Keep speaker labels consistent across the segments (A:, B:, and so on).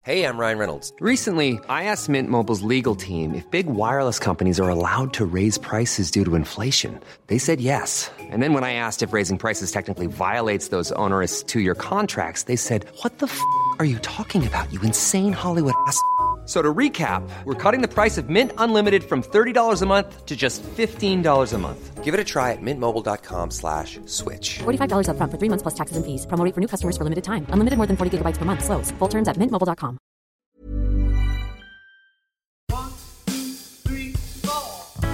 A: Hey, I'm Ryan Reynolds.
B: Recently, I asked Mint Mobile's legal team if big wireless companies are allowed to raise prices due to inflation. They said yes. And then when I asked if raising prices technically violates those onerous two-year contracts, they said, "What the f*** are you talking about, you insane Hollywood ass?" So to recap, we're cutting the price of Mint Unlimited from $30 a month to just $15 a month.
A: Give it a try at mintmobile.com/switch.
C: $45 up front for 3 months plus taxes and fees. Promo rate for new customers for limited time. Unlimited more than 40 gigabytes per month. Slows full terms at mintmobile.com.
D: 1, 2, 3, 4.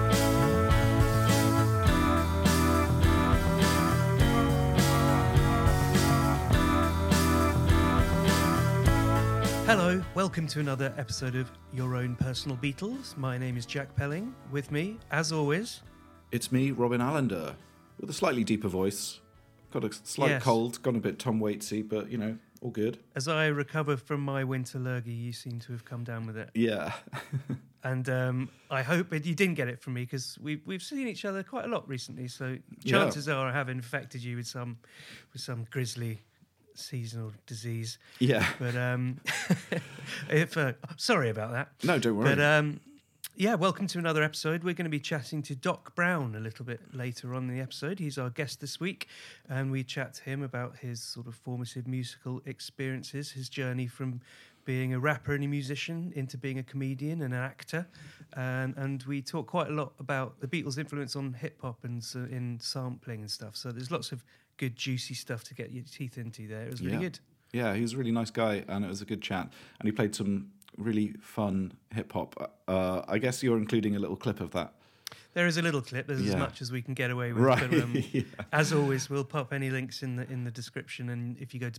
D: Hello, welcome to another episode of Your Own Personal Beatles. My name is Jack Pelling. With me, as always,
E: it's me, Robin Allender, with a slightly deeper voice. Got a slight cold, gone a bit Tom Waitsy, but, you know, all good.
D: As I recover from my winter lurgy, you seem to have come down with it.
E: Yeah.
D: And I hope you didn't get it from me, because we've seen each other quite a lot recently, so chances are I have infected you with some grisly seasonal disease.
E: Yeah.
D: But sorry about that.
E: No, don't worry.
D: But yeah, welcome to another episode. We're going to be chatting to Doc Brown a little bit later on in the episode. He's our guest this week, and we chat to him about his sort of formative musical experiences, his journey from being a rapper and a musician into being a comedian and an actor. And we talk quite a lot about the Beatles' influence on hip-hop and in sampling and stuff. So there's lots of good, juicy stuff to get your teeth into there. It was really good.
E: Yeah, he was a really nice guy, and it was a good chat. And he played some really fun hip-hop. I guess you're including a little clip of that.
D: There is a little clip. There's as much as we can get away with.
E: Right.
D: But, as always, we'll pop any links in the description. And if you go to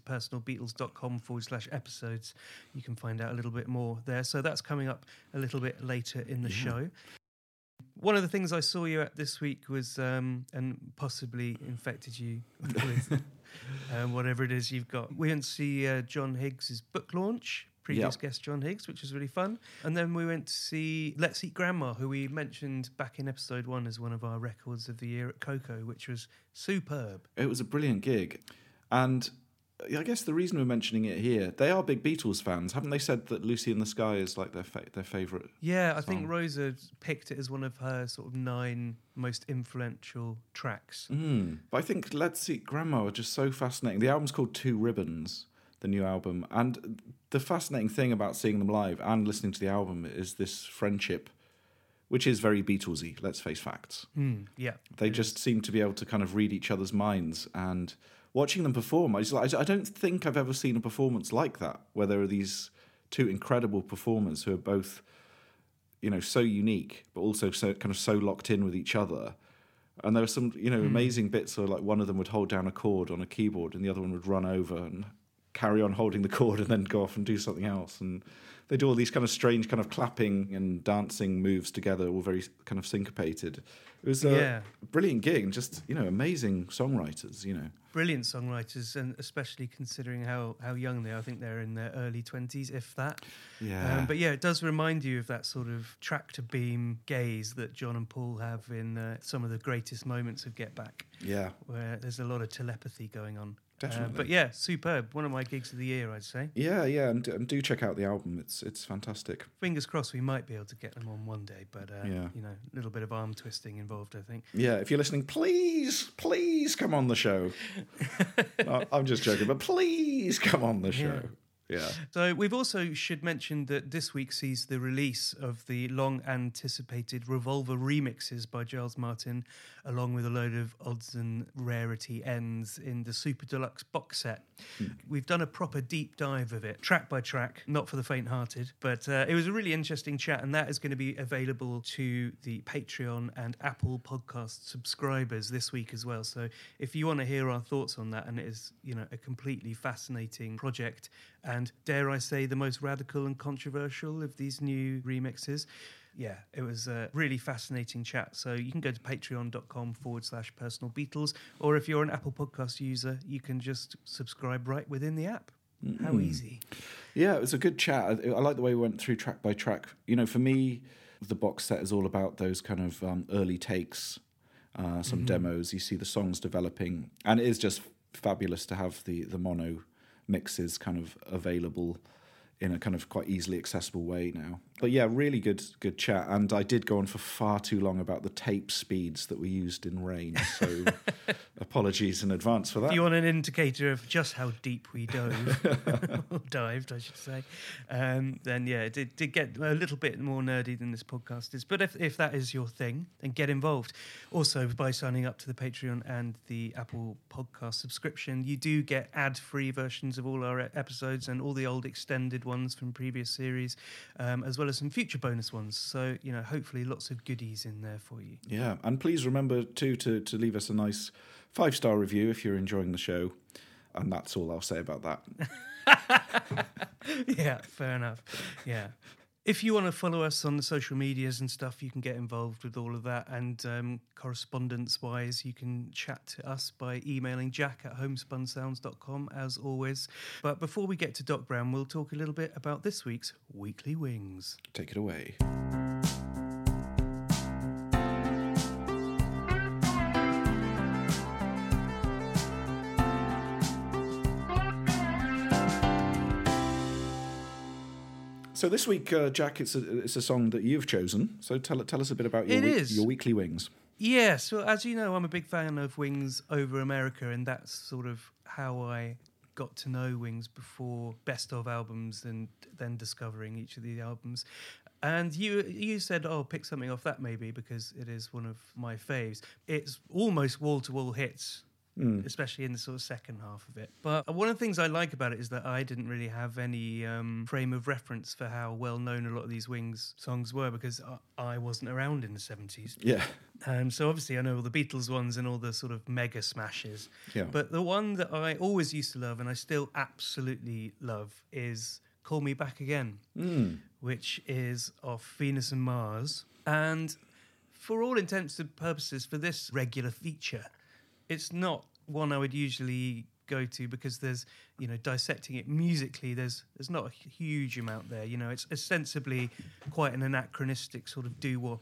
D: personalbeatles.com/episodes, you can find out a little bit more there. So that's coming up a little bit later in the show. One of the things I saw you at this week was, and possibly infected you with whatever it is you've got. We went to see John Higgs' book launch, previous guest John Higgs, which was really fun. And then we went to see Let's Eat Grandma, who we mentioned back in episode 1 as one of our records of the year at Coco, which was superb.
E: It was a brilliant gig. And I guess the reason we're mentioning it here, they are big Beatles fans. Haven't they said that Lucy in the Sky is like their favourite
D: I think Rosa picked it as one of her sort of 9 most influential tracks.
E: But I think Let's Eat Grandma are just so fascinating. The album's called Two Ribbons, the new album. And the fascinating thing about seeing them live and listening to the album is this friendship, which is very Beatlesy, let's face facts. They just seem to be able to kind of read each other's minds, and watching them perform, I don't think I've ever seen a performance like that, where there are these two incredible performers who are both, you know, so unique, but also so locked in with each other. And there were some, amazing bits where, like, one of them would hold down a chord on a keyboard and the other one would run over and carry on holding the chord and then go off and do something else. And they do all these kind of strange kind of clapping and dancing moves together, all very kind of syncopated. It was a brilliant gig, and just, amazing songwriters,
D: Brilliant songwriters, and especially considering how young they are. I think they're in their early 20s, if that.
E: Yeah.
D: But yeah, it does remind you of that sort of tractor beam gaze that John and Paul have in some of the greatest moments of Get Back.
E: Yeah.
D: Where there's a lot of telepathy going on.
E: Definitely.
D: But yeah, superb. One of my gigs of the year, I'd say.
E: Yeah, and do check out the album. It's fantastic.
D: Fingers crossed we might be able to get them on one day, but a little bit of arm twisting involved, I think.
E: Yeah, if you're listening, please come on the show. No, I'm just joking, but please come on the show. Yeah.
D: So we've also should mention that this week sees the release of the long-anticipated Revolver remixes by Giles Martin, along with a load of odds and rarity ends in the Super Deluxe box set. We've done a proper deep dive of it, track by track, not for the faint-hearted, but it was a really interesting chat, and that is going to be available to the Patreon and Apple Podcast subscribers this week as well. So if you want to hear our thoughts on that, and it is, a completely fascinating project, and dare I say the most radical and controversial of these new remixes. Yeah, it was a really fascinating chat. So you can go to patreon.com/personal Beatles, or if you're an Apple Podcast user, you can just subscribe right within the app. How easy.
E: Yeah, it was a good chat. I like the way we went through track by track. For me, the box set is all about those kind of early takes, some demos. You see the songs developing, and it is just fabulous to have the mono mixes kind of available in a kind of quite easily accessible way now. But yeah, really good chat. And I did go on for far too long about the tape speeds that we used in Rain. So apologies in advance for that.
D: If you want an indicator of just how deep we dove, or dived, I should say, then yeah, it did get a little bit more nerdy than this podcast is. But if that is your thing, then get involved. Also, by signing up to the Patreon and the Apple Podcast subscription, you do get ad-free versions of all our episodes and all the old extended ones from previous series, as well as some future bonus ones. So, hopefully lots of goodies in there for you.
E: Yeah, and please remember too to leave us a nice 5-star review if you're enjoying the show. And that's all I'll say about that.
D: Yeah, fair enough. Yeah. If you want to follow us on the social medias and stuff, you can get involved with all of that. And correspondence-wise, you can chat to us by emailing jack@homespunsounds.com, as always. But before we get to Doc Brown, we'll talk a little bit about this week's Weekly Wings.
E: Take it away. So this week, Jack, it's a song that you've chosen. So tell us a bit about your Weekly Wings.
D: Yeah, so as you know, I'm a big fan of Wings over America, and that's sort of how I got to know Wings before best of albums and then discovering each of the albums. And you said, pick something off that maybe, because it is one of my faves. It's almost wall-to-wall hits, especially in the sort of second half of it. But one of the things I like about it is that I didn't really have any frame of reference for how well known a lot of these Wings songs were, because I wasn't around in the 70s.
E: Yeah.
D: So obviously I know all the Beatles ones and all the sort of mega smashes.
E: Yeah.
D: But the one that I always used to love, and I still absolutely love, is Call Me Back Again, which is off Venus and Mars. And for all intents and purposes, for this regular feature, it's not one I would usually go to, because there's, dissecting it musically, there's not a huge amount there. It's ostensibly quite an anachronistic sort of doo-wop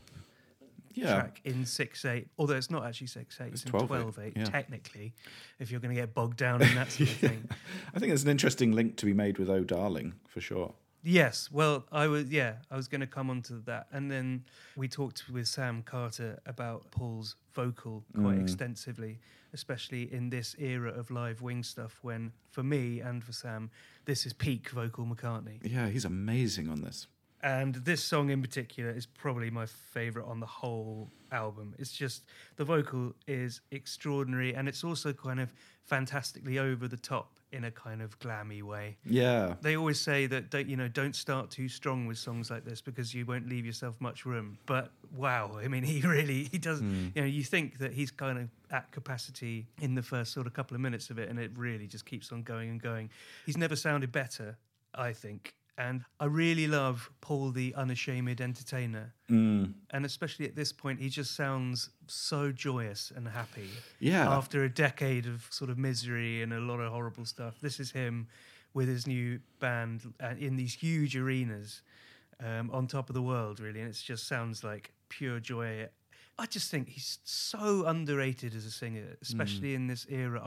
D: track in 6/8, although it's not actually 6/8, it's in 12/8 technically, if you're going to get bogged down in that sort of thing.
E: I think there's an interesting link to be made with Oh Darling, for sure.
D: Yes, well, I was going to come on to that. And then we talked with Sam Carter about Paul's vocal quite extensively, especially in this era of live Wing stuff, when, for me and for Sam, this is peak vocal McCartney.
E: Yeah, he's amazing on this.
D: And this song in particular is probably my favourite on the whole album. It's just, the vocal is extraordinary, and it's also kind of fantastically over the top in a kind of glammy way.
E: Yeah.
D: They always say that don't start too strong with songs like this, because you won't leave yourself much room. But wow, I mean, he does. You think that he's kind of at capacity in the first sort of couple of minutes of it, and it really just keeps on going and going. He's never sounded better, I think. And I really love Paul the Unashamed Entertainer. And especially at this point, he just sounds so joyous and happy. Yeah. After a decade of sort of misery and a lot of horrible stuff. This is him with his new band in these huge arenas on top of the world, really. And it just sounds like pure joy. I just think he's so underrated as a singer, especially in this era.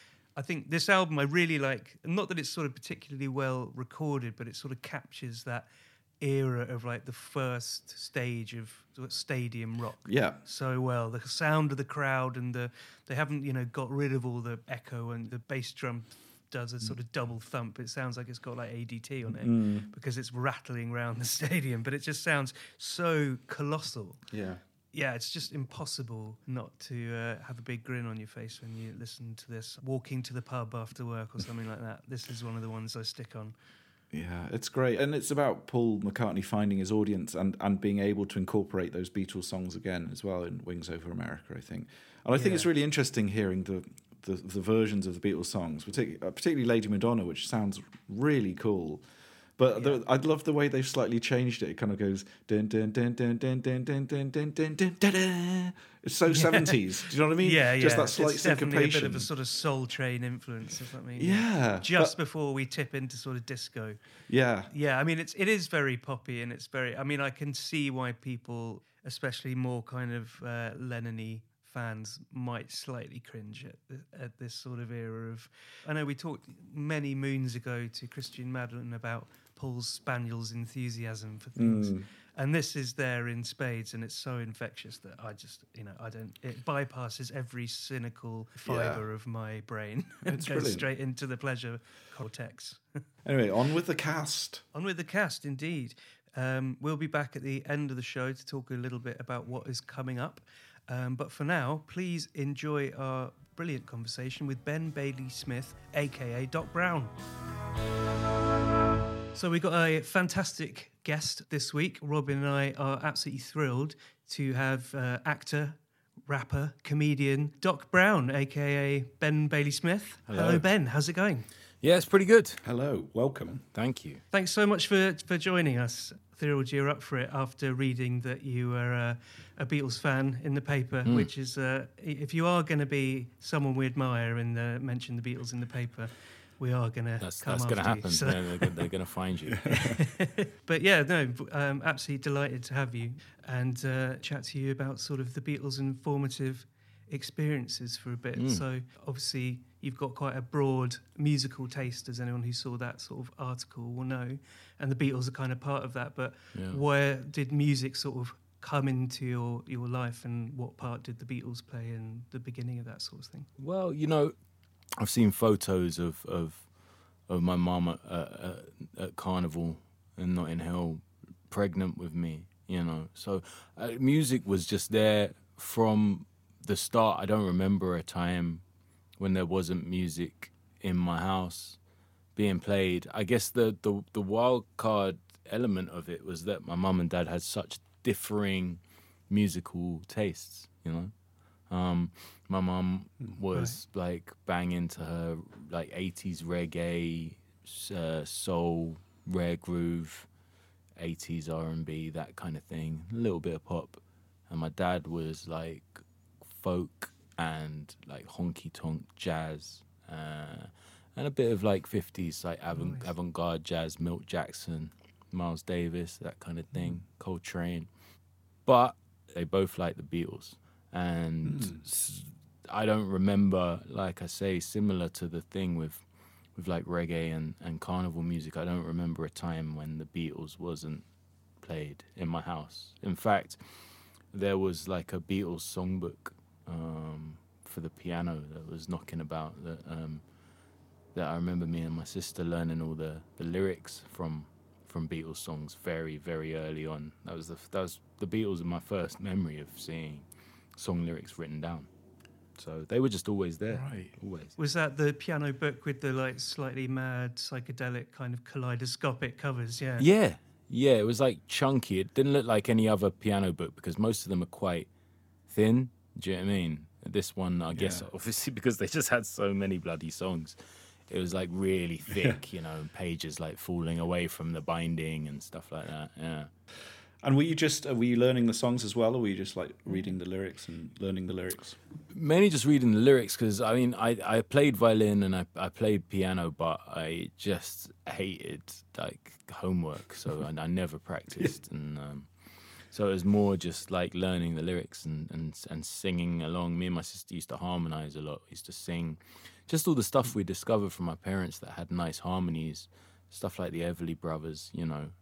D: I think this album I really like, not that it's sort of particularly well recorded, but it sort of captures that era of like the first stage of stadium rock so well. The sound of the crowd, and they haven't got rid of all the echo, and the bass drum does a sort of double thump. It sounds like it's got like ADT on it because it's rattling around the stadium, but it just sounds so colossal. Yeah, it's just impossible not to have a big grin on your face when you listen to this, walking to the pub after work or something like that. This is one of the ones I stick on.
E: Yeah, it's great. And it's about Paul McCartney finding his audience and being able to incorporate those Beatles songs again as well in Wings Over America, I think. And I think it's really interesting hearing the versions of the Beatles songs, particularly Lady Madonna, which sounds really cool. But I love the way they've slightly changed it. It kind of goes dun dun dun dun dun dun dun dun dun dun dun dun. It's so 70s. Do you know what I mean?
D: Yeah,
E: just that slight
D: it's
E: syncopation.
D: Definitely a bit of a sort of Soul Train influence or something.
E: Yeah,
D: just before we tip into sort of disco.
E: Yeah,
D: yeah. I mean, it is very poppy, and it's very. I mean, I can see why people, especially more kind of Lennon-y fans, might slightly cringe at this sort of era of. I know we talked many moons ago to Christian Madeline about Paul Spaniel's enthusiasm for things. And this is there in spades, and it's so infectious that I just, it bypasses every cynical fibre of my brain and
E: It's
D: goes
E: brilliant.
D: straight into the pleasure cortex.
E: Anyway, on with the cast.
D: On with the cast, indeed. We'll be back at the end of the show to talk a little bit about what is coming up. But for now, please enjoy our brilliant conversation with Ben Bailey Smith, a.k.a. Doc Brown. So we got a fantastic guest this week. Robin and I are absolutely thrilled to have actor, rapper, comedian Doc Brown, a.k.a. Ben Bailey Smith. Hello, Ben. How's it going?
F: Yeah, it's pretty good.
E: Hello, welcome.
F: Thank you.
D: Thanks so much for joining us. Thrilled you're up for it after reading that you were a Beatles fan in the paper, which is, if you are going to be someone we admire and mention the Beatles in the paper, we are going to come
F: That's
D: after
F: going to happen.
D: you. So.
F: Yeah, they're going to find you.
D: But yeah, no, absolutely delighted to have you and chat to you about sort of the Beatles' informative experiences for a bit. So obviously you've got quite a broad musical taste, as anyone who saw that sort of article will know, and the Beatles are kind of part of that. But where did music sort of come into your life, and what part did the Beatles play in the beginning of that sort of thing?
F: Well, I've seen photos of my mum at Carnival in Notting Hill, pregnant with me. So music was just there from the start. I don't remember a time when there wasn't music in my house being played. I guess the wild card element of it was that my mum and dad had such differing musical tastes. My mum was like banging to her like 80s reggae, soul, rare groove, 80s R&B, that kind of thing, a little bit of pop. And my dad was like folk and like honky tonk jazz, and a bit of like 50s like avant-garde jazz, Milt Jackson, Miles Davis, that kind of thing, Coltrane. But they both liked the Beatles. And I don't remember, like I say, similar to the thing with like reggae and carnival music, I don't remember a time when the Beatles wasn't played in my house. In fact, there was like a Beatles songbook for the piano that was knocking about that I remember me and my sister learning all the lyrics from Beatles songs very, very early on. That was the Beatles in my first memory of seeing song lyrics written down. So they were just always there.
E: Right.
F: Always.
D: Was that the piano book with the like slightly mad psychedelic kind of kaleidoscopic covers? Yeah.
F: Yeah, it was like chunky. It didn't look like any other piano book because most of them are quite thin. Do you know what I mean? This one, I guess, obviously because they just had so many bloody songs, it was like really thick, pages like falling away from the binding and stuff like that. Yeah.
E: And were you learning the songs as well, or were you just like reading the lyrics and learning the lyrics?
F: Mainly just reading the lyrics because, I mean, I played violin and I played piano, but I just hated like homework, so I never practiced. And so it was more just like learning the lyrics and singing along. Me and my sister used to harmonise a lot. We used to sing just all the stuff we discovered from my parents that had nice harmonies, stuff like the Everly Brothers,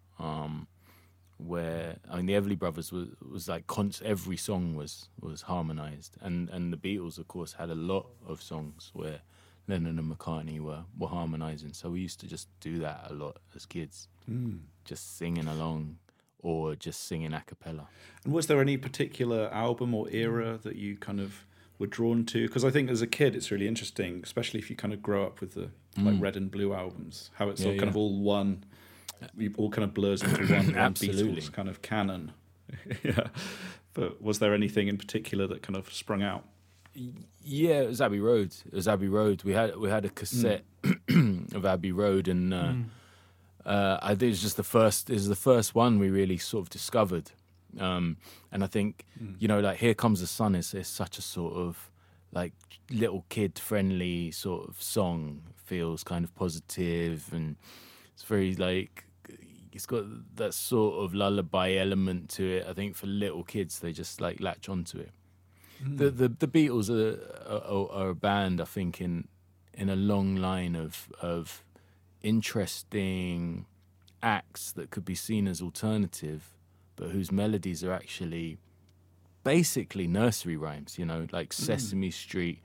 F: where, I mean, the Everly Brothers was like every song was harmonised, and the Beatles, of course, had a lot of songs where Lennon and McCartney were harmonising. So we used to just do that a lot as kids, just singing along or just singing a cappella.
E: And was there any particular album or era that you kind of were drawn to? Because I think as a kid it's really interesting, especially if you kind of grow up with the like Red and Blue albums, how it's all kind of all one. It all kind of blurs into one
F: Absolutely.
E: Beatles kind of canon. Yeah. But was there anything in particular that kind of sprung out?
F: Yeah, it was Abbey Road. We had a cassette of Abbey Road, and I think it was the first one we really sort of discovered. And I think, like Here Comes the Sun is such a sort of like little kid friendly sort of song. Feels kind of positive, and it's very like, it's got that sort of lullaby element to it. I think for little kids, they just like latch onto it. The Beatles are a band, I think, in a long line of interesting acts that could be seen as alternative, but whose melodies are actually basically nursery rhymes, you know, like Sesame Street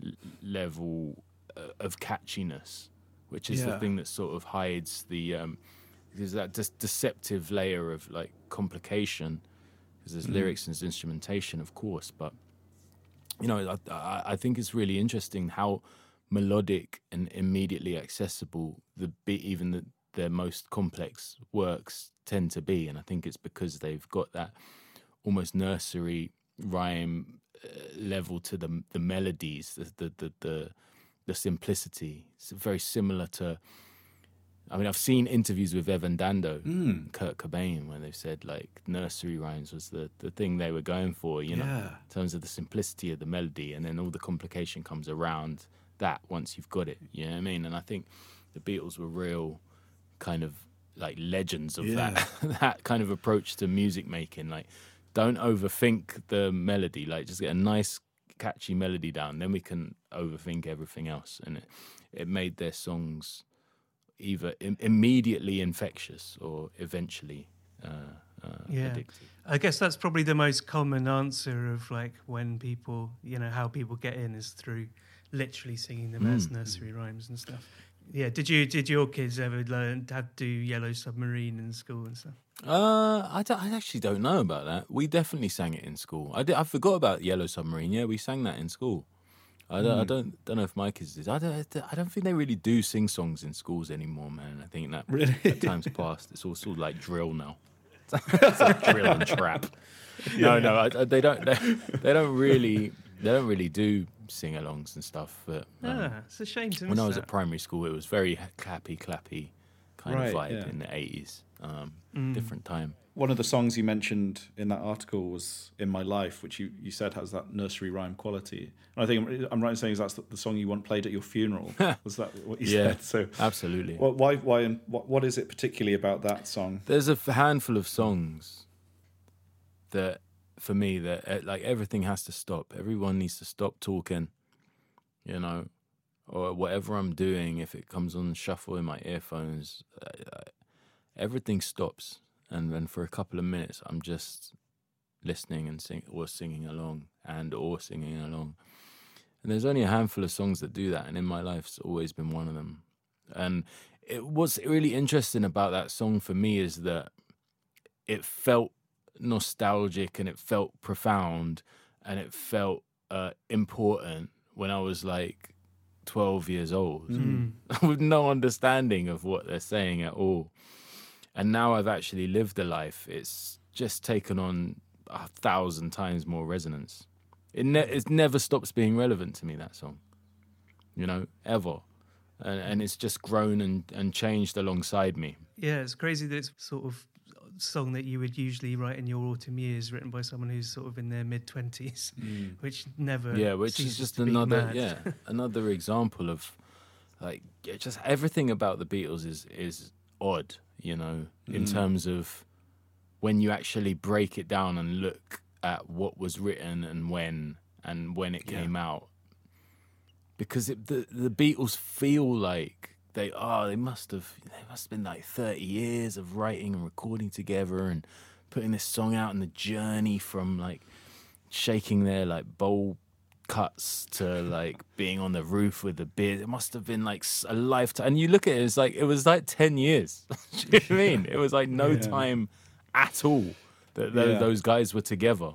F: level of catchiness, which is the thing that sort of hides the there's that deceptive layer of like complication, because there's lyrics and there's instrumentation, of course, but you know, I think it's really interesting how melodic and immediately accessible their most complex works tend to be, and I think it's because they've got that almost nursery rhyme level to the melodies, the simplicity. It's very similar to. I mean, I've seen interviews with Evan Dando, Kurt Cobain, where they've said like nursery rhymes was the thing they were going for, you know, in terms of the simplicity of the melody, and then all the complication comes around that once you've got it. You know what I mean? And I think the Beatles were real kind of like legends of that kind of approach to music making. Like, don't overthink the melody. Like, just get a nice catchy melody down, then we can overthink everything else. And it made their songs either immediately infectious or eventually addictive.
D: I guess that's probably the most common answer of like when people, you know, how people get in is through literally singing them as nursery rhymes and stuff. Yeah, did your kids ever learn how to do Yellow Submarine in school and stuff?
F: I actually don't know about that. We definitely sang it in school. I forgot about Yellow Submarine. Yeah, we sang that in school. I don't know if my kids did. I don't think they really do sing songs in schools anymore, man. I think that time's past. It's all sort of like drill now. It's like drill and trap. No, they don't. They don't really do sing-alongs and stuff. But
D: it's a shame to miss
F: when I was
D: that.
F: at primary school, it was very clappy kind of vibe in the 80s. Different time.
E: One of the songs you mentioned in that article was "In My Life," which you said has that nursery rhyme quality. And I think I'm right in saying that's the song you want played at your funeral. Was that what you said? So
F: absolutely.
E: Why? And what is it particularly about that song?
F: There's a handful of songs that, for me, that like everything has to stop. Everyone needs to stop talking, you know, or whatever I'm doing. If it comes on shuffle in my earphones, everything stops. And then for a couple of minutes, I'm just listening and singing along. And there's only a handful of songs that do that. And In My Life's always been one of them. And what's really interesting about that song for me is that it felt nostalgic and it felt profound and it felt important when I was like 12 years old with no understanding of what they're saying at all. And now I've actually lived a life. It's just taken on 1,000 times more resonance. It never stops being relevant to me, that song, you know, ever. And it's just grown and changed alongside me.
D: Yeah, it's crazy that it's sort of song that you would usually write in your autumn years, written by someone who's sort of in their mid-20s, which never
F: which is just
D: to be
F: another
D: mad.
F: another example of like just everything about the Beatles is odd, you know, in terms of when you actually break it down and look at what was written and when it came out, because the Beatles feel like they must have been like 30 years of writing and recording together and putting this song out, and the journey from like shaking their like bowl cuts to like being on the roof with the beer. It must have been like a lifetime. And you look at it, it was like 10 years. Do you know what I mean? It was like no time at all that those guys were together.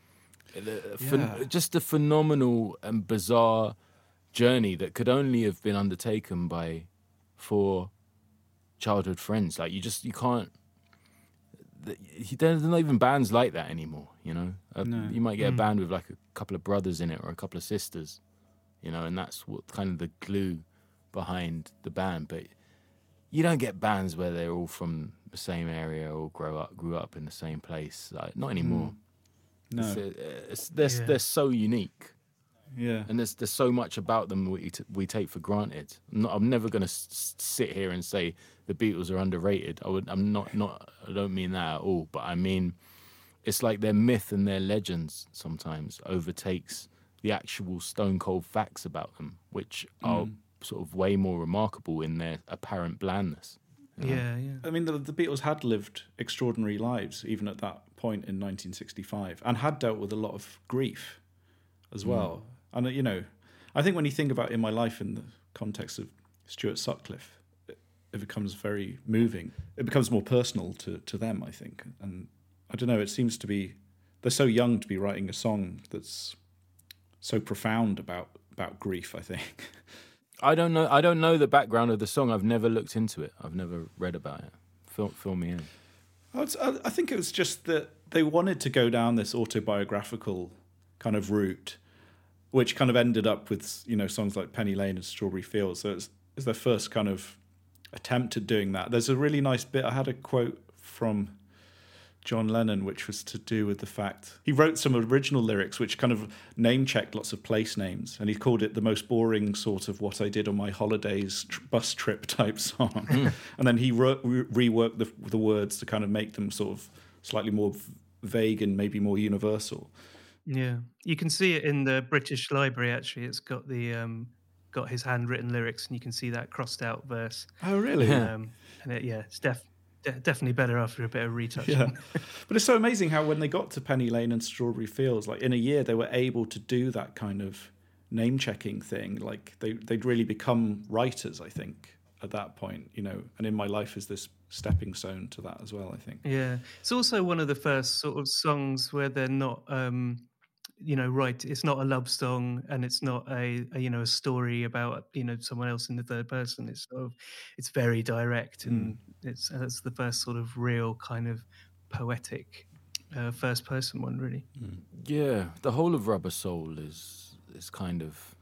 F: Just a phenomenal and bizarre journey that could only have been undertaken by 4 childhood friends. Like you can't. There's not even bands like that anymore, you know. You might get a band with like a couple of brothers in it or a couple of sisters, you know, and that's what kind of the glue behind the band. But you don't get bands where they're all from the same area or grew up in the same place. Like, not anymore.
E: No,
F: they're so unique.
E: Yeah,
F: and there's so much about them we take for granted. I'm never going to sit here and say the Beatles are underrated. I don't mean that at all. But I mean, it's like their myth and their legends sometimes overtakes the actual stone cold facts about them, which are sort of way more remarkable in their apparent blandness.
D: Yeah.
E: I mean, the Beatles had lived extraordinary lives even at that point in 1965, and had dealt with a lot of grief as well. And I think when you think about In My Life in the context of Stuart Sutcliffe, it becomes very moving. It becomes more personal to them, I think. And I don't know, it seems to be, they're so young to be writing a song that's so profound about grief, I think.
F: I don't know the background of the song. I've never looked into it. I've never read about it. Fill me in.
E: I think it was just that they wanted to go down this autobiographical kind of route, which kind of ended up with, songs like Penny Lane and Strawberry Fields. So it's their first kind of attempt at doing that. There's a really nice bit. I had a quote from John Lennon, which was to do with the fact he wrote some original lyrics which kind of name-checked lots of place names, and he called it the most boring sort of what I did on my holidays bus trip type song. And then he reworked the words to kind of make them sort of slightly more vague and maybe more universal.
D: Yeah, you can see it in the British Library. Actually, it's got the got his handwritten lyrics, and you can see that crossed out verse.
E: Oh, really?
D: And it's definitely better after a bit of retouching.
E: Yeah, but it's so amazing how when they got to Penny Lane and Strawberry Fields, like in a year, they were able to do that kind of name checking thing. Like they'd really become writers, I think, at that point. And In My Life is this stepping stone to that as well, I think.
D: Yeah, it's also one of the first sort of songs where they're not. Right, it's not a love song, and it's not a story about someone else in the third person. It's very direct, and that's the first sort of real kind of poetic first person one, really.
F: Yeah, the whole of Rubber Soul is kind of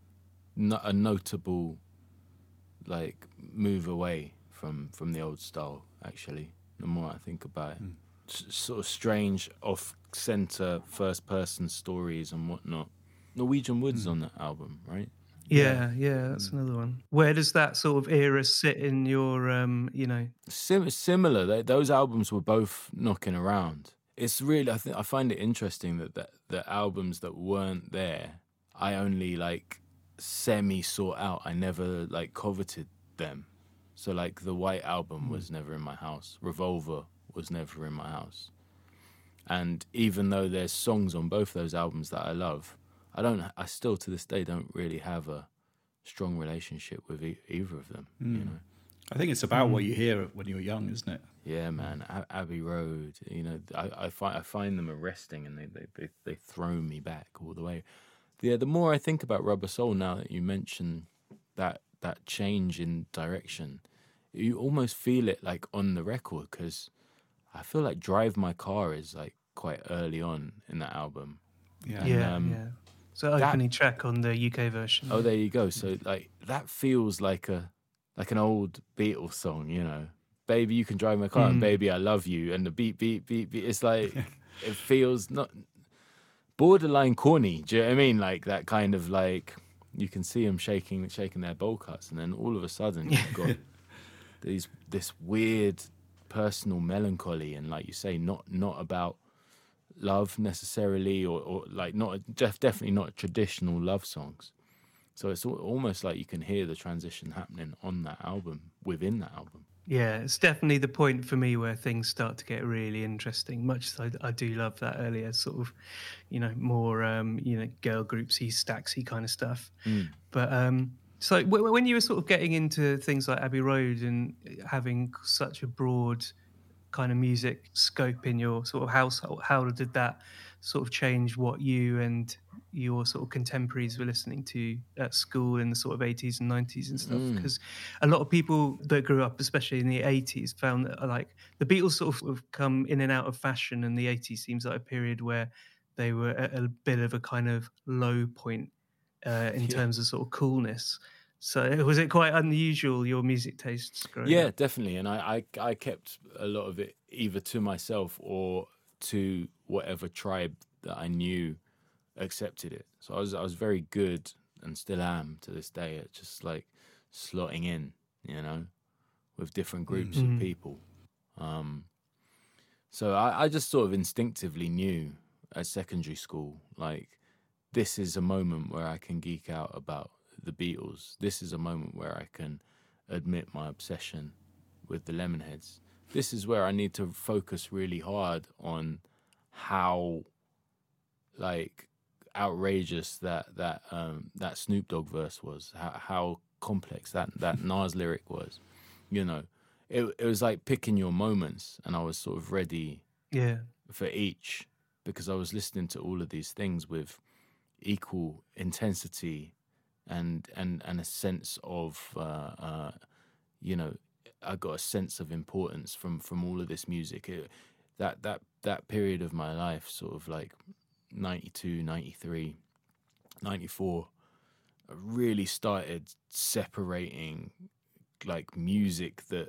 F: a notable like move away from the old style. Actually, the more I think about it, sort of strange off-center first-person stories and whatnot. Norwegian Wood's on that album, right?
D: Yeah, that's another one. Where does that sort of era sit in your,
F: Similar. Those albums were both knocking around. It's really, I find it interesting that the albums that weren't there, I only like semi sought out. I never like coveted them. So like the White Album was never in my house. Revolver was never in my house. And even though there's songs on both those albums that I love, I still to this day don't really have a strong relationship with either of them.
E: I think it's about what you hear when you're young, isn't it?
F: Yeah, man. Abbey Road. I find them arresting, and they throw me back all the way. Yeah, the more I think about Rubber Soul now that you mention that change in direction, you almost feel it like on the record, because I feel like Drive My Car is like quite early on in that album.
E: Yeah.
F: And,
D: So opening track on the UK version.
F: Oh, there you go. So like that feels like an old Beatles song, Baby, you can drive my car, and baby, I love you, and the beat, beat, beat, beat. It's like it feels not borderline corny. Do you know what I mean? Like that kind of like you can see them shaking their bowl cuts, and then all of a sudden you've got this weird personal melancholy, and like you say, not about love necessarily, or like definitely not traditional love songs. So it's almost like you can hear the transition happening on that album, within that album.
D: Yeah, it's definitely the point for me where things start to get really interesting. Much as I do love that earlier sort of, more girl groupsy, Staxy kind of stuff. But so when you were sort of getting into things like Abbey Road and having such a broad kind of music scope in your sort of household, how did that sort of change what you and your sort of contemporaries were listening to at school in the sort of 80s and 90s and stuff? Because a lot of people that grew up, especially in the 80s, found that like the Beatles sort of come in and out of fashion, and the 80s seems like a period where they were at a bit of a kind of low point in terms of sort of coolness. So was it quite unusual, your music tastes growing up?
F: Definitely. And I kept a lot of it either to myself or to whatever tribe that I knew accepted it. So I was very good, and still am to this day, at just like slotting in, with different groups of people. So I just sort of instinctively knew at secondary school, like, this is a moment where I can geek out about the Beatles. This is a moment where I can admit my obsession with the Lemonheads. This is where I need to focus really hard on how, like, outrageous that Snoop Dogg verse was, how complex that Nas lyric was. You know, it was like picking your moments, and I was sort of ready for each, because I was listening to all of these things with equal intensity and a sense of you know, I got a sense of importance from all of this music. That period of my life, sort of like 92, 93, 94, I really started separating like music that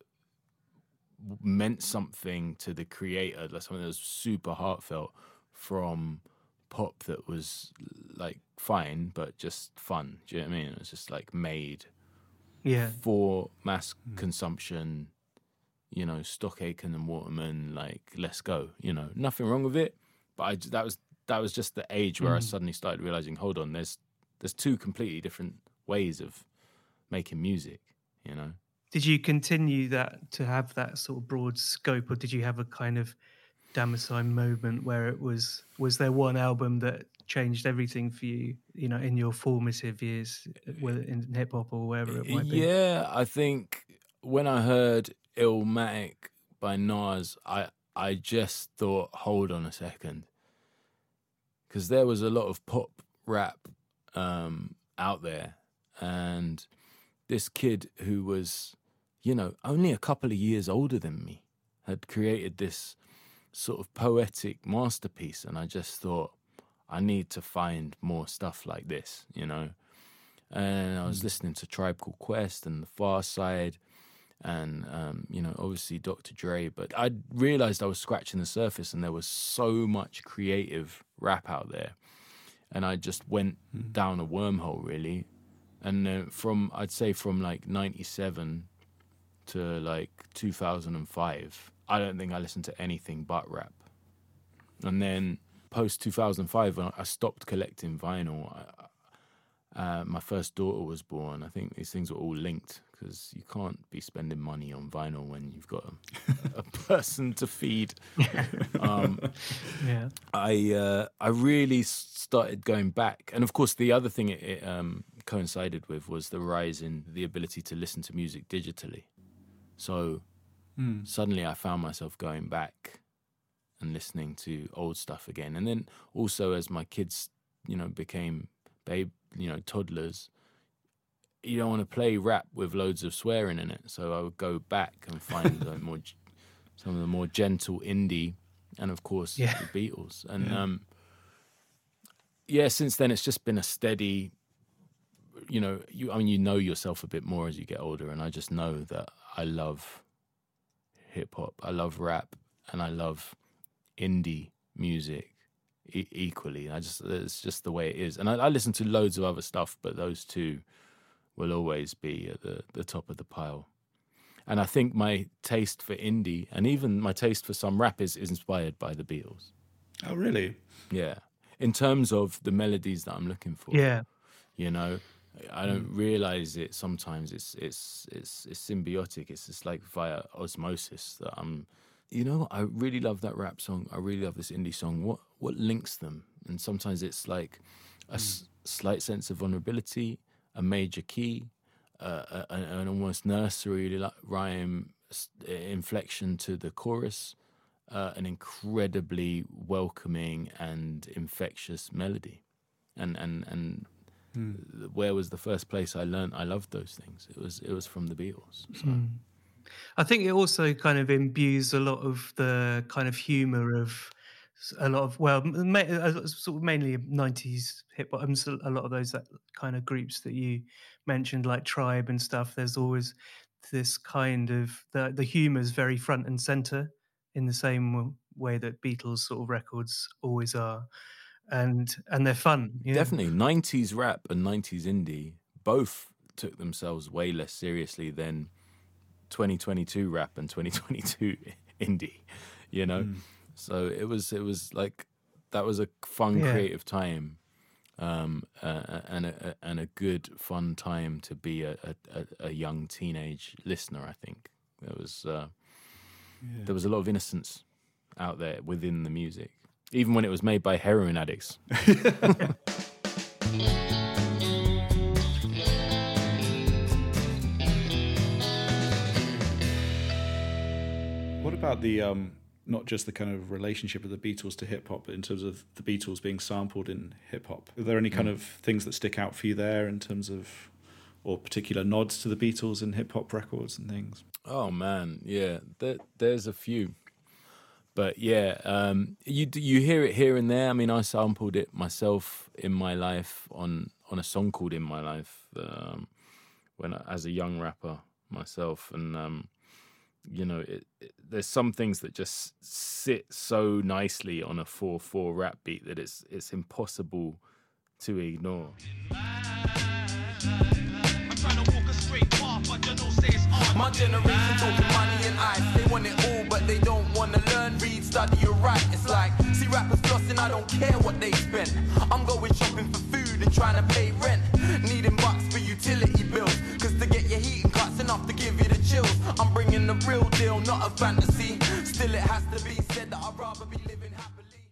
F: meant something to the creator, like something that was super heartfelt, from pop that was like fine but just fun. Do you know what I mean? It was just like made for mass consumption, you know, Stock Aitken and Waterman, like, let's go, you know, nothing wrong with it. But that was just the age where I suddenly started realizing, hold on, there's two completely different ways of making music, you know.
D: Did you continue that to have that sort of broad scope, or did you have a kind of Damascene moment where it was there one album that changed everything for you, you know, in your formative years, whether in hip hop or wherever it might be?
F: Yeah, I think when I heard Illmatic by Nas, I just thought, hold on a second, because there was a lot of pop rap out there, and this kid who was, you know, only a couple of years older than me had created this sort of poetic masterpiece, and I just thought, I need to find more stuff like this, you know. And I was listening to Tribe Called Quest and The Far Side, and you know, obviously Dr. Dre, but I realized I was scratching the surface, and there was so much creative rap out there, and I just went down a wormhole, really. And I'd say from like 97 to like 2005, I don't think I listened to anything but rap. And then post 2005, when I stopped collecting vinyl, my first daughter was born. I think these things were all linked, because you can't be spending money on vinyl when you've got a person to feed. I really started going back. And of course, the other thing it coincided with was the rise in the ability to listen to music digitally. So suddenly I found myself going back and listening to old stuff again. And then also, as my kids, you know, became toddlers, you don't want to play rap with loads of swearing in it. So I would go back and find some of the more gentle indie, and of course the Beatles. And since then it's just been a steady, you know, you know yourself a bit more as you get older, and I just know that I love hip hop, I love rap, and I love indie music equally. It's just the way it is. And I listen to loads of other stuff, but those two will always be at the top of the pile. And I think my taste for indie, and even my taste for some rap, is inspired by the Beatles.
E: Oh, really?
F: Yeah. In terms of the melodies that I'm looking for.
D: Yeah.
F: You know, I don't realize it sometimes. It's symbiotic. It's just like via osmosis that I'm, you know, I really love that rap song. I really love this indie song. What links them? And sometimes it's like a slight sense of vulnerability, a major key, an almost nursery rhyme inflection to the chorus, an incredibly welcoming and infectious melody. And where was the first place I learned I loved those things? It was from the Beatles. So.
D: I think it also kind of imbues a lot of the kind of humor of a lot of, sort of mainly 90s hip hop, a lot of those that kind of groups that you mentioned, like Tribe and stuff. There's always this kind of, the humor is very front and center in the same way that Beatles sort of records always are. And they're fun. Yeah.
F: Definitely. 90s rap and 90s indie both took themselves way less seriously than 2022 rap and 2022 indie, you know? So it was like, that was a fun, creative time, and a good, fun time to be a young teenage listener, I think. There was a lot of innocence out there within the music, even when it was made by heroin addicts.
E: What about the not just the kind of relationship of the Beatles to hip hop, but in terms of the Beatles being sampled in hip hop? Are there any kind of things that stick out for you there in terms of, or particular nods to the Beatles in hip hop records and things?
F: Oh man, yeah, there's a few, but yeah, you hear it here and there. I mean, I sampled it myself in my life on a song called "In My Life" as a young rapper myself, and you know, there's some things that just sit so nicely on a 4/4 rap beat that it's impossible to ignore.
G: My generation talking money and ice. They want it all, but they don't want to learn, read, study, or write. It's like, see rappers flossing, I don't care what they spend. I'm going shopping for food and trying to pay rent. Needing bucks for utility bills, cause to get your heat and cuts enough to give you the chills. I'm bringing the real deal, not a fantasy. Still it has to be said that I'd rather be living happily.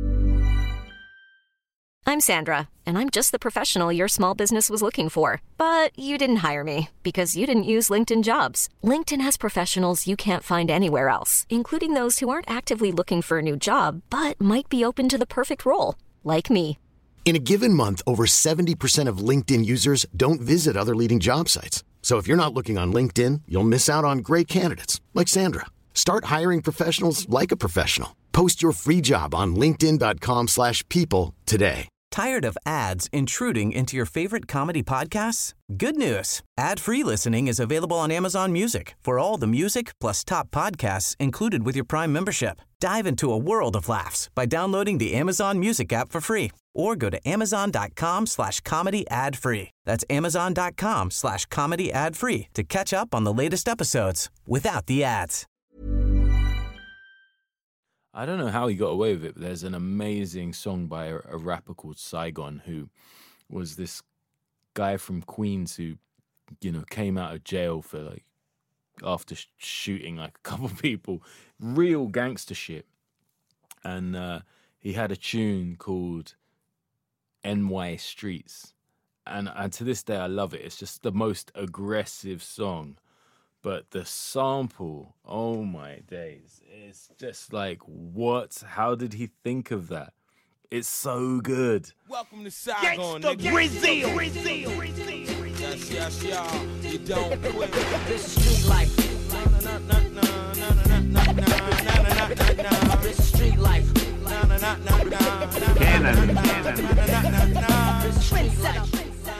C: I'm Sandra, and I'm just the professional your small business was looking for. But you didn't hire me because you didn't use LinkedIn Jobs. LinkedIn has professionals you can't find anywhere else, including those who aren't actively looking for a new job, but might be open to the perfect role, like me.
H: In a given month, over 70% of LinkedIn users don't visit other leading job sites. So if you're not looking on LinkedIn, you'll miss out on great candidates like Sandra. Start hiring professionals like a professional. Post your free job on linkedin.com/people today.
I: Tired of ads intruding into your favorite comedy podcasts? Good news. Ad-free listening is available on Amazon Music for all the music plus top podcasts included with your Prime membership. Dive into a world of laughs by downloading the Amazon Music app for free or go to amazon.com/comedy ad-free. That's amazon.com/comedy ad-free to catch up on the latest episodes without the ads.
F: I don't know how he got away with it, but there's an amazing song by a rapper called Saigon, who was this guy from Queens who, you know, came out of jail for like after shooting like a couple people, real gangster shit. And he had a tune called NY Streets. And to this day, I love it. It's just the most aggressive song. But the sample, oh my days, it's just like, what? How did he think of that? It's so good.
G: Welcome to Saigon, nigga. Brazil. Yes, y'all. You don't quit. This is street life. This is street life.
F: Cannon.
G: This is street life.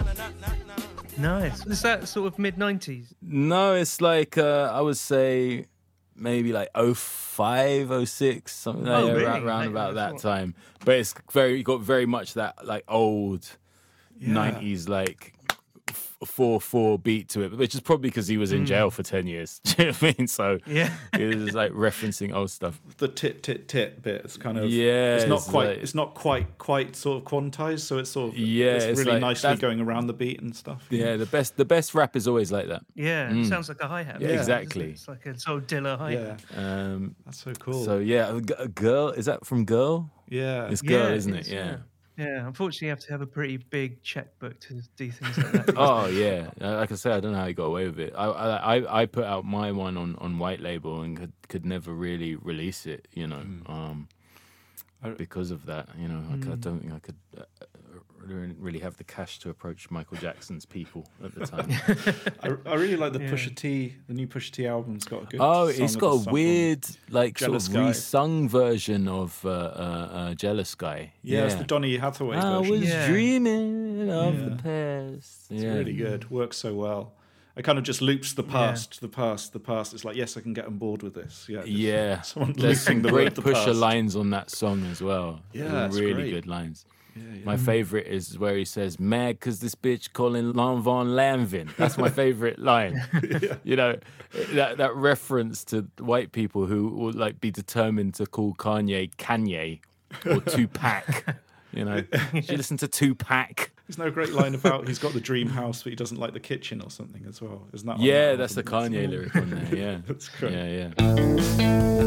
D: Nice. Is that sort of mid-90s?
F: No, it's like, I would say maybe like 05, 06, something like that,
D: really?
F: around about that time. But it's got very much that like old 90s like 4/4 beat to it, which is probably because he was in jail for 10 years. Do you know what I mean? So
D: Yeah.
F: it was like referencing old stuff.
E: The tit tit tit bit is kind of
F: Yeah,
E: It's not quite sort of quantized, so it's sort of it's really
F: like,
E: nicely going around the beat and stuff.
F: Yeah, the best rap is always like that.
D: Yeah, it sounds like a hi-hat.
F: Yeah, exactly.
D: It's like a sort of Dilla hi-hat.
E: Yeah, that's so cool.
F: So yeah, a girl, is that from Girl?
E: yeah,
F: It's Girl,
D: Yeah,
F: isn't
D: it
F: it?
D: is,
F: Yeah.
D: Yeah, unfortunately, you have to have a pretty big checkbook to do things like that.
F: Oh yeah, like I said, I don't know how he got away with it. I put out my one on White Label and could never really release it, you know, because of that. You know, I don't think I could really have the cash to approach Michael Jackson's people at the time.
E: I really like the Pusha T. The new Pusha T album's got a good.
F: Oh,
E: song
F: it's
E: with
F: got a
E: sample.
F: weird, like,
E: Jealous
F: sort of
E: Guy.
F: re-sung version of Jealous Guy.
E: Yeah, it's the Donny Hathaway
F: I
E: version.
F: was
D: Yeah.
F: dreaming of the past.
E: It's
F: Yeah.
E: really good. Works so well. It kind of just loops the past, the past, the past. It's like, yes, I can get on board with this. Yeah. just
F: Yeah,
E: Someone
F: there's some
E: looping the
F: great
E: word the
F: Pusha
E: past.
F: lines on that song as well.
E: Yeah, it's
F: really
E: great.
F: good lines. My favorite is where he says, "Mad because this bitch calling Lon Von Lanvin." That's my favorite line. You know, that reference to white people who will like be determined to call Kanye or Tupac. You know, she listened to Tupac.
E: Isn't there a great line about he's got the dream house but he doesn't like the kitchen or something as well? Isn't that?
F: Yeah, that's the Kanye lyric on there. Yeah,
E: that's great.
F: Yeah.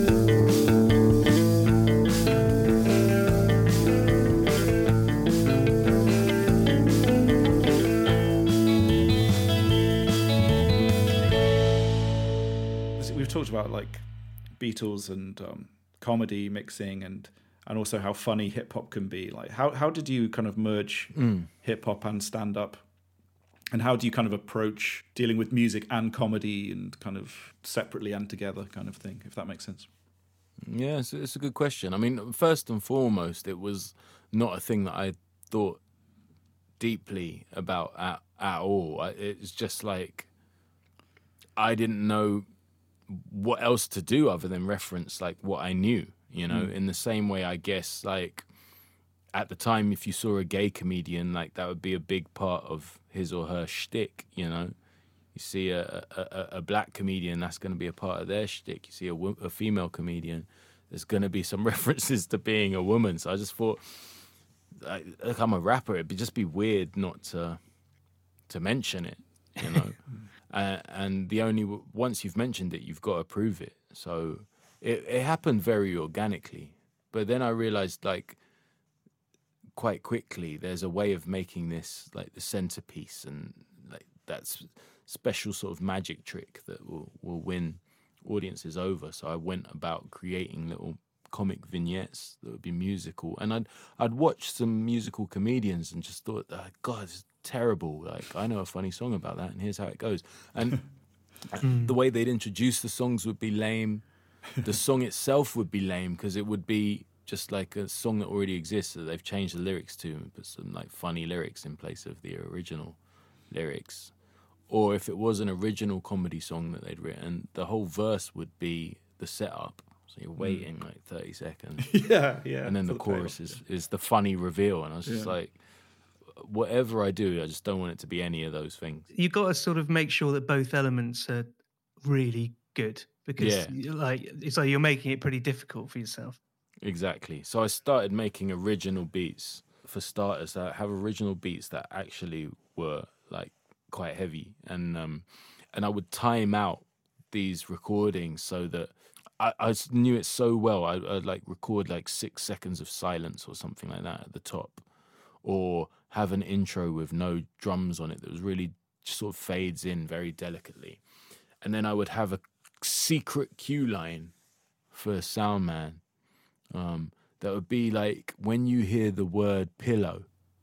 E: We've talked about like Beatles and comedy mixing and also how funny hip hop can be. Like how did you kind of merge hip hop and stand up? And how do you kind of approach dealing with music and comedy and kind of separately and together kind of thing, if that makes sense?
F: Yeah, it's a good question. I mean, first and foremost, it was not a thing that I thought deeply about at all. It's just like I didn't know what else to do other than reference like what I knew, you know, in the same way, I guess, like at the time, if you saw a gay comedian, like that would be a big part of his or her shtick, you know. You see a black comedian, that's going to be a part of their shtick. You see a female comedian, there's going to be some references to being a woman. So I just thought, like, I'm a rapper, it'd just be weird not to mention it, you know. And once you've mentioned it, you've got to prove it. So it happened very organically. But then I realized, like, quite quickly, there's a way of making this like the centerpiece, and like that's special sort of magic trick that will win audiences over. So I went about creating little comic vignettes that would be musical, and I'd watch some musical comedians and just thought, oh, God, it's terrible. Like, I know a funny song about that, and here's how it goes. And the way they'd introduce the songs would be lame. The song itself would be lame because it would be just like a song that already exists that they've changed the lyrics to and put some like funny lyrics in place of the original lyrics. Or if it was an original comedy song that they'd written, the whole verse would be the setup. So you're waiting like 30 seconds.
E: Yeah.
F: And then the chorus is the funny reveal. And I was just like, whatever I do, I just don't want it to be any of those things.
D: You've got to sort of make sure that both elements are really good because like it's like you're making it pretty difficult for yourself. Exactly.
F: So I started making original beats. For starters, I have original beats that actually were like quite heavy, and I would time out these recordings so that I knew it so well. I'd like record like 6 seconds of silence or something like that at the top, or have an intro with no drums on it that was really sort of fades in very delicately, and then I would have a secret cue line for a sound man. That would be like, when you hear the word pillow,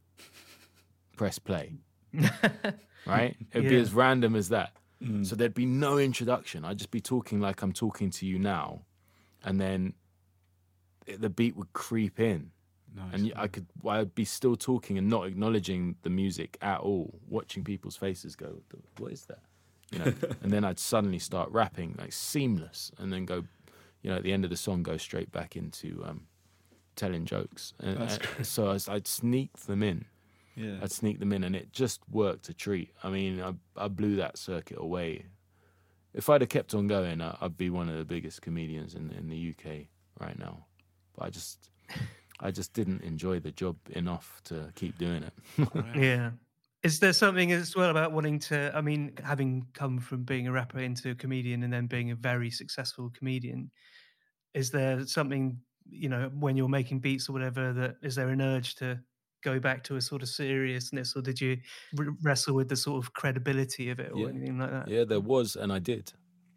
F: press play. Right? It'd be as random as that. So there'd be no introduction. I'd just be talking like I'm talking to you now, and then the beat would creep in. Nice. And I'd be still talking and not acknowledging the music at all, watching people's faces go, what is that? You know, and then I'd suddenly start rapping like seamless, and then go, you know, at the end of the song, go straight back into telling jokes. So I'd sneak them in. Yeah. I'd sneak them in, and it just worked a treat. I mean, I blew that circuit away. If I'd have kept on going, I'd be one of the biggest comedians in the UK right now. But I just didn't enjoy the job enough to keep doing it.
D: Yeah. Is there something as well about wanting to, I mean, having come from being a rapper into a comedian and then being a very successful comedian, is there something, you know, when you're making beats or whatever, is there an urge to go back to a sort of seriousness, or did you wrestle with the sort of credibility of it or anything like that?
F: Yeah, there was, and I did.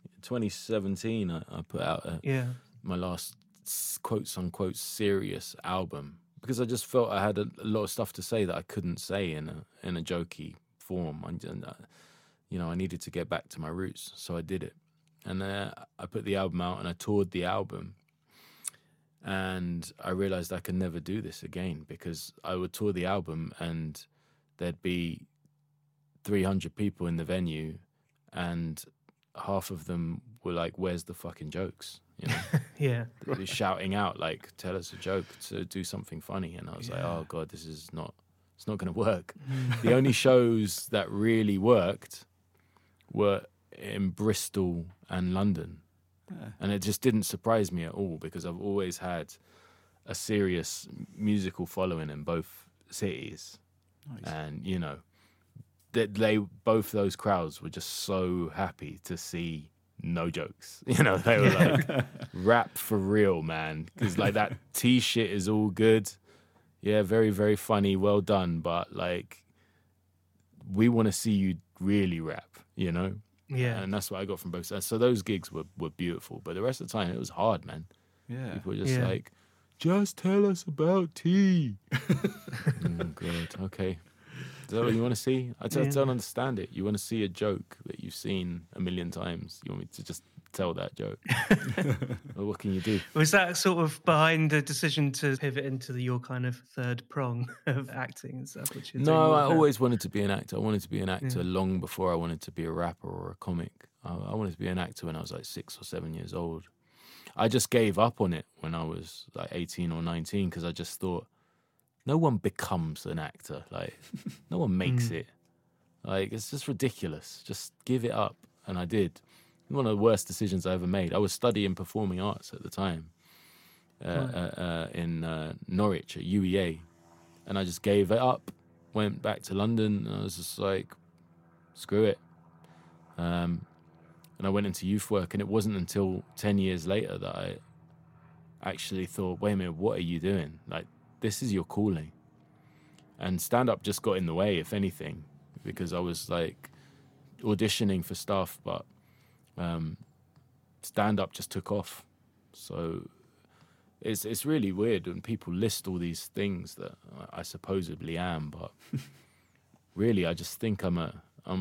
F: 2017, I put out my last quotes-unquote serious album, because I just felt I had a lot of stuff to say that I couldn't say in a jokey form. I needed to get back to my roots, so I did it. And I put the album out, and I toured the album. And I realized I could never do this again, because I would tour the album and there'd be 300 people in the venue, and half of them were like, where's the fucking jokes? You know?
D: Yeah.
F: They'd be shouting out, like, tell us a joke, to do something funny. And I was like, oh God, it's not going to work. The only shows that really worked were in Bristol and London. Yeah. And it just didn't surprise me at all, because I've always had a serious musical following in both cities.
E: Nice.
F: And, you know, they both those crowds were just so happy to see no jokes. You know, they were like, rap for real, man. Because, like, that shit is all good. Yeah, very, very funny. Well done. But, like, we want to see you really rap, you know?
D: Yeah.
F: And that's what I got from both sides. So those gigs were beautiful. But the rest of the time, it was hard, man.
E: Yeah.
F: People were just like, just tell us about tea. Oh, God. Okay. Is that what you want to see? I don't understand it. You want to see a joke that you've seen a million times. You want me to just tell that joke? Well, what can you do?
D: Was that sort of behind the decision to pivot into your kind of third prong of acting and stuff? Which you're doing
F: No,
D: more
F: I
D: of that?
F: always wanted to be an actor. I wanted to be an actor long before I wanted to be a rapper or a comic. I wanted to be an actor when I was like 6 or 7 years old. I just gave up on it when I was like 18 or 19 because I just thought, no one becomes an actor. Like, no one makes it. Like, it's just ridiculous. Just give it up. And I did. One of the worst decisions I ever made. I was studying performing arts at the time in Norwich at UEA. And I just gave it up, went back to London, and I was just like, screw it. And I went into youth work, and it wasn't until 10 years later that I actually thought, wait a minute, what are you doing? Like, this is your calling. And stand-up just got in the way, if anything, because I was like auditioning for stuff, but stand-up just took off. So it's really weird when people list all these things that I supposedly am, but really I just think I'm a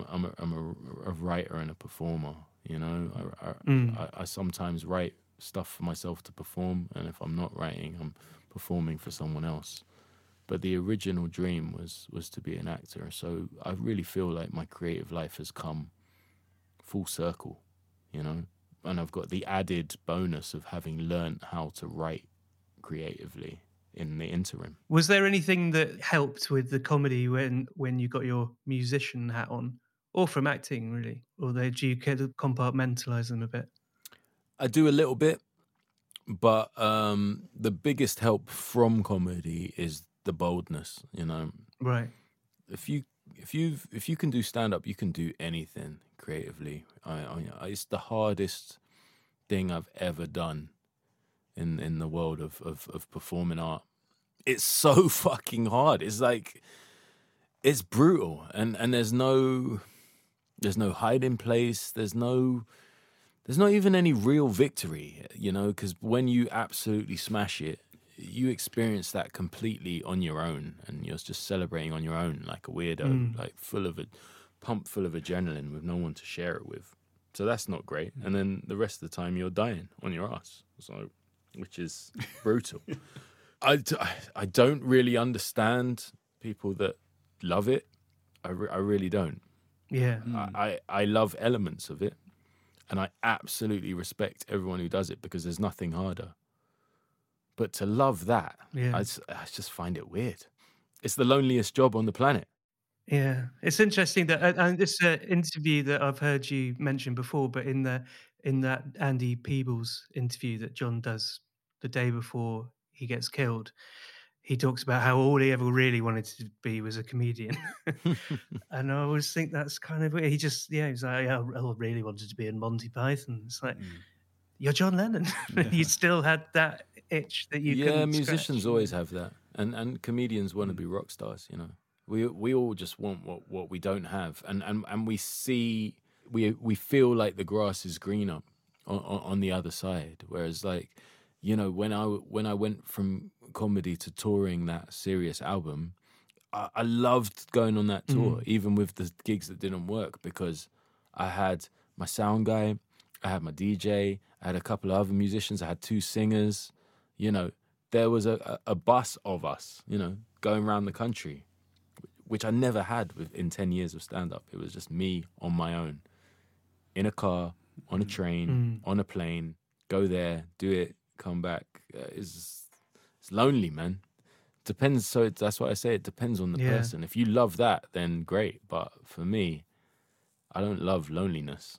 F: writer and a performer. You know, I sometimes write stuff for myself to perform, and if I'm not writing, I'm performing for someone else. But the original dream was to be an actor. So I really feel like my creative life has come full circle, you know? And I've got the added bonus of having learned how to write creatively in the interim.
D: Was there anything that helped with the comedy when you got your musician hat on? Or from acting, really? Or do you kind of compartmentalise them a bit? I
F: do a little bit, but the biggest help from comedy is the boldness, you know.
D: Right.
F: If you can do stand up, you can do anything creatively. It's the hardest thing I've ever done in the world of performing art. It's so fucking hard. It's like, it's brutal, and there's no hiding place. There's not even any real victory, you know, because when you absolutely smash it, you experience that completely on your own, and you're just celebrating on your own like a weirdo, like pumped full of adrenaline with no one to share it with. So that's not great. And then the rest of the time you're dying on your ass, so which is brutal. I don't really understand people that love it. I really don't.
D: Yeah.
F: I love elements of it, and I absolutely respect everyone who does it because there's nothing harder. But to love that, I just find it weird. It's the loneliest job on the planet.
D: Yeah. It's interesting that, and it's an interview that I've heard you mention before, but in that Andy Peebles interview that John does the day before he gets killed, he talks about how all he ever really wanted to be was a comedian. And I always think that's kind of weird. He's like, I really wanted to be in Monty Python. It's like, you're John Lennon. You still had that itch that you couldn't
F: musicians
D: scratch.
F: always have that. And comedians want to be rock stars, you know. We all just want what we don't have. And we feel like the grass is greener on the other side. Whereas, like, you know, when I went from comedy to touring that serious album, I loved going on that tour, even with the gigs that didn't work, because I had my sound guy, I had my DJ, I had a couple of other musicians, I had 2 singers. You know, there was a bus of us, you know, going around the country, which I never had in 10 years of stand-up. It was just me on my own, in a car, on a train, on a plane, go there, do it, come back. It's lonely, man. Depends. So that's what I say. It depends on the person. If you love that, then great. But for me, I don't love loneliness.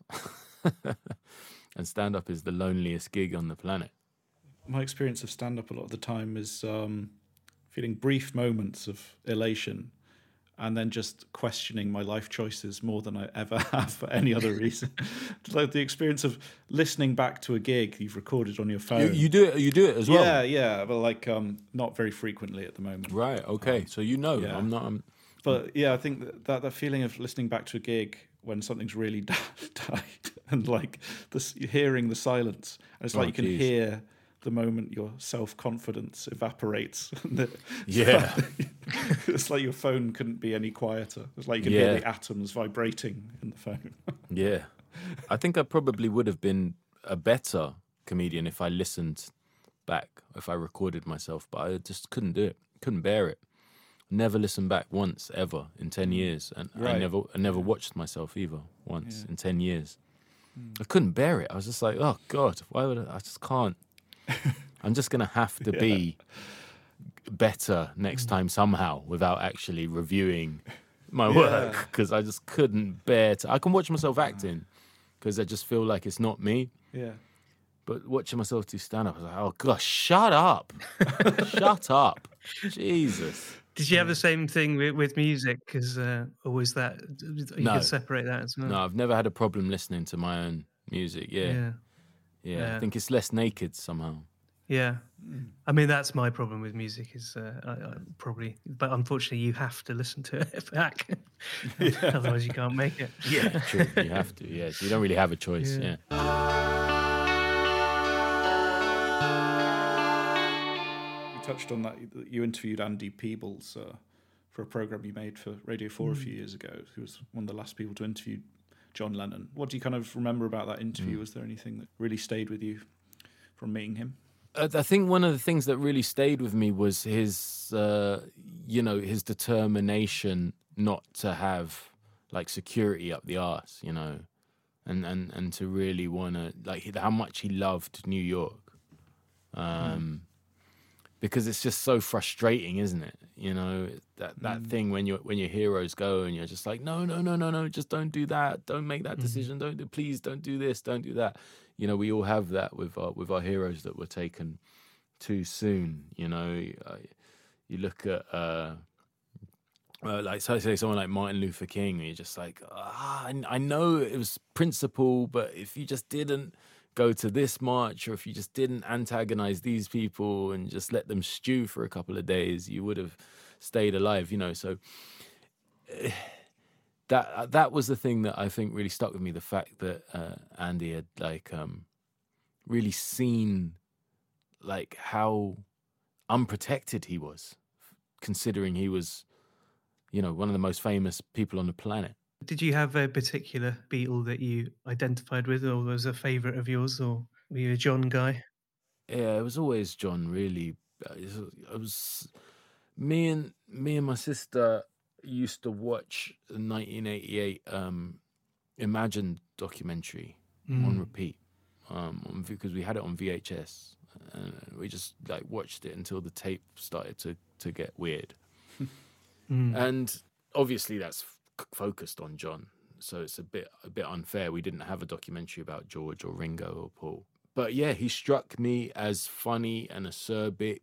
F: And stand-up is the loneliest gig on the planet.
E: My experience of stand-up a lot of the time is feeling brief moments of elation, and then just questioning my life choices more than I ever have for any other reason. Like the experience of listening back to a gig you've recorded on your phone.
F: You do it as well?
E: Yeah, but like not very frequently at the moment.
F: Right, okay. So
E: yeah.
F: I'm not...
E: But yeah, I think that feeling of listening back to a gig when something's really died and like hearing the silence. And it's like you can hear the moment your self-confidence evaporates.
F: Yeah.
E: It's like your phone couldn't be any quieter. It's like you can hear the atoms vibrating in the phone.
F: Yeah. I think I probably would have been a better comedian if I listened back, if I recorded myself, but I just couldn't do it. Couldn't bear it. Never listened back once, ever, in 10 years. And I never watched myself either once in 10 years. I couldn't bear it. I was just like, oh, God, why would I just can't. I'm just going to have to be better next time somehow without actually reviewing my work, because I just couldn't bear to. I can watch myself acting because I just feel like it's not me.
E: Yeah.
F: But watching myself do stand-up, I was like, oh, gosh, shut up. Shut up. Jesus.
D: Did you have the same thing with music? Because always that you can separate that as well.
F: No, I've never had a problem listening to my own music. Yeah. I think it's less naked somehow.
D: Yeah, I mean that's my problem with music is I probably, but unfortunately you have to listen to it back, otherwise you can't make it.
F: Yeah, true. You have to. Yeah, so you don't really have a choice. Yeah.
E: Touched on that. You interviewed Andy Peebles for a program you made for Radio 4 a few years ago. He was one of the last people to interview John Lennon. What do you kind of remember about that interview? Was there anything that really stayed with you from meeting him?
F: I think one of the things that really stayed with me was his, his determination not to have like security up the arse, and to really want to, like, how much he loved New York. Because it's just so frustrating, isn't it? That thing when your heroes go and you're just like, no, just don't do that, don't make that decision, please don't do this, don't do that. We all have that with our heroes that were taken too soon. You look at like, so say someone like Martin Luther King, and you're just like, I know it was principle, but if you just didn't go to this march, or if you just didn't antagonize these people and just let them stew for a couple of days, you would have stayed alive, So that was the thing that I think really stuck with me, the fact that Andy had really seen like how unprotected he was, considering he was, one of the most famous people on the planet.
D: Did you have a particular Beatle that you identified with, or was a favourite of yours, or were you a John guy?
F: Yeah, it was always John, really. It was me and my sister used to watch the 1988 Imagine documentary on repeat, because we had it on VHS, and we just like watched it until the tape started to get weird. And obviously that's focused on John, so it's a bit unfair. We didn't have a documentary about George or Ringo or Paul, but yeah, he struck me as funny and acerbic.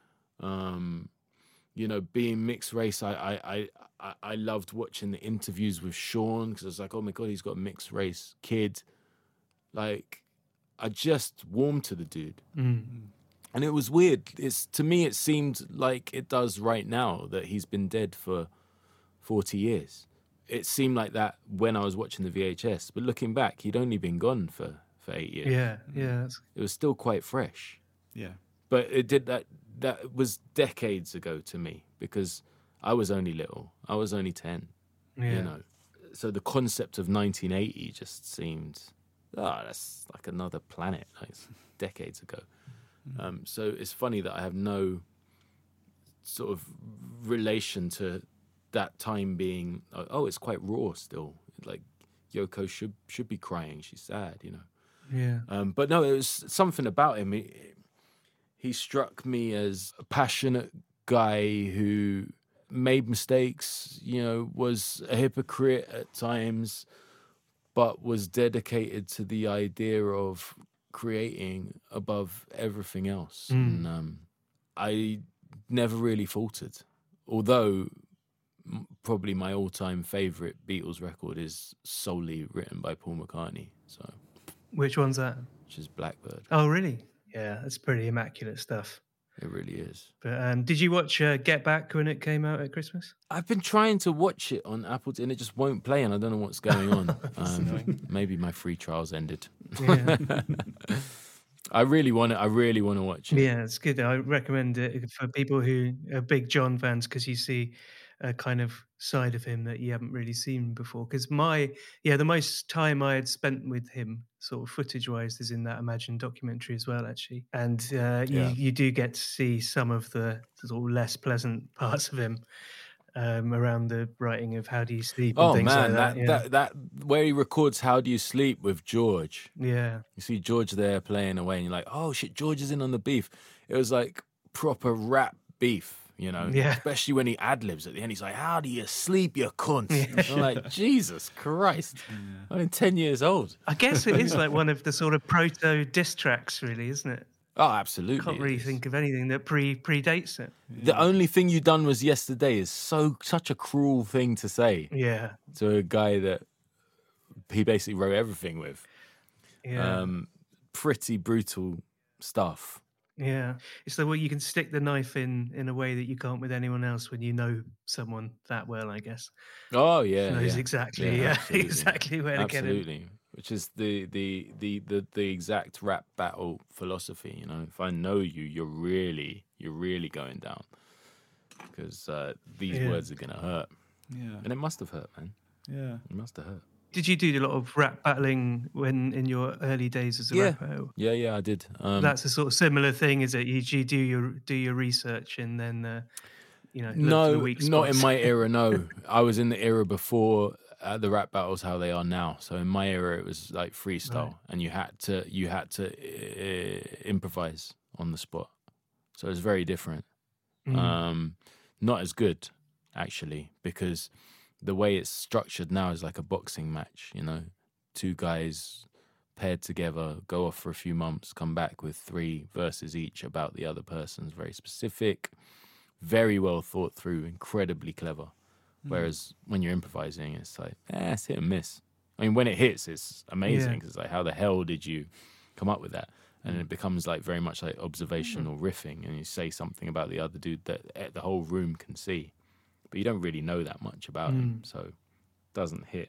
F: Being mixed race, I loved watching the interviews with Sean, because I was like, oh my God, he's got a mixed race kid. Like, I just warmed to the dude. And it was weird. To me, it seemed like it does right now, that he's been dead for 40 years. It seemed like that when I was watching the VHS, but looking back, he'd only been gone for 8 years.
D: Yeah.
F: It was still quite fresh.
E: Yeah.
F: But it did that was decades ago to me, because I was only little. I was only 10, So the concept of 1980 just seemed, that's like another planet, like decades ago. So it's funny that I have no sort of relation to that time being, it's quite raw still. Like Yoko should be crying. She's sad,
D: Yeah.
F: But no, it was something about him. He struck me as a passionate guy who made mistakes, was a hypocrite at times, but was dedicated to the idea of creating above everything else. And I never really faltered, although probably my all-time favourite Beatles record is solely written by Paul McCartney. So,
D: Which one's that?
F: which is Blackbird.
D: Oh, really? Yeah, that's pretty immaculate stuff.
F: It really is.
D: But did you watch Get Back when it came out at Christmas?
F: I've been trying to watch it on Apple and it just won't play, and I don't know what's going on. Maybe my free trials ended.
D: Yeah.
F: I really want to watch it.
D: Yeah, it's good. I recommend it for people who are big John fans because you see a kind of side of him that you haven't really seen before. Because the most time I had spent with him, sort of footage-wise, is in that Imagine documentary as well, actually. And you do get to see some of the sort of less pleasant parts of him around the writing of How Do You Sleep and things like that.
F: That where he records How Do You Sleep with George.
D: Yeah.
F: You see George there playing away and you're like, oh shit, George is in on the beef. It was like proper rap beef, you know?
D: Yeah.
F: Especially when he ad-libs at the end. He's like, how do you sleep, you cunt? I'm like, Jesus Christ. I'm 10 years old.
D: I guess it is like one of the sort of proto diss tracks, really, isn't it?
F: Oh, absolutely.
D: Can't really think of anything that predates it.
F: The only thing you done was yesterday is such a cruel thing to say.
D: Yeah.
F: To a guy that he basically wrote everything with.
D: Yeah.
F: Pretty brutal stuff.
D: Yeah. It's the way you can stick the knife in a way that you can't with anyone else when you know someone that well, I guess.
F: Oh yeah.
D: Knows exactly exactly where to get it.
F: Absolutely. Which is the exact rap battle philosophy, you know. If I know you, you're really going down. Because these words are gonna hurt.
E: Yeah.
F: And it must have hurt, man.
E: Yeah.
F: It must have hurt.
D: Did you do a lot of rap battling when in your early days as a rapper?
F: Yeah, I did.
D: That's a sort of similar thing, is it? You do your research and then look
F: no,
D: for the weak spots.
F: not in my era. No, I was in the era before the rap battles how they are now. So in my era, it was like freestyle, and you had to improvise on the spot. So it's very different. Not as good, actually, because the way it's structured now is like a boxing match. You know, two guys paired together, go off for a few months, come back with 3 verses each about the other person's, very specific, very well thought through, incredibly clever. Whereas when you're improvising, it's like, it's hit and miss. I mean, when it hits, it's amazing. Because it's like, how the hell did you come up with that? And it becomes like very much like observational riffing, and you say something about the other dude that the whole room can see, but you don't really know that much about him, so it doesn't hit